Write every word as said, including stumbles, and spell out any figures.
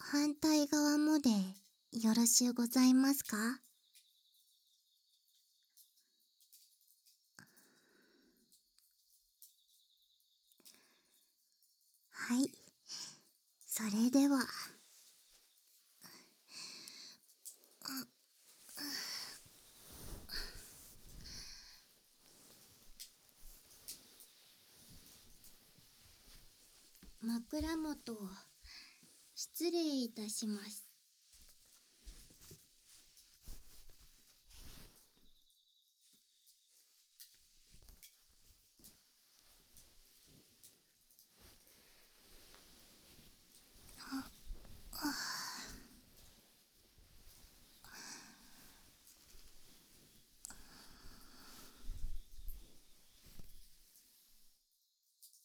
反対側もでよろしゅうございますか？はい。それでは。枕元、失礼いたします。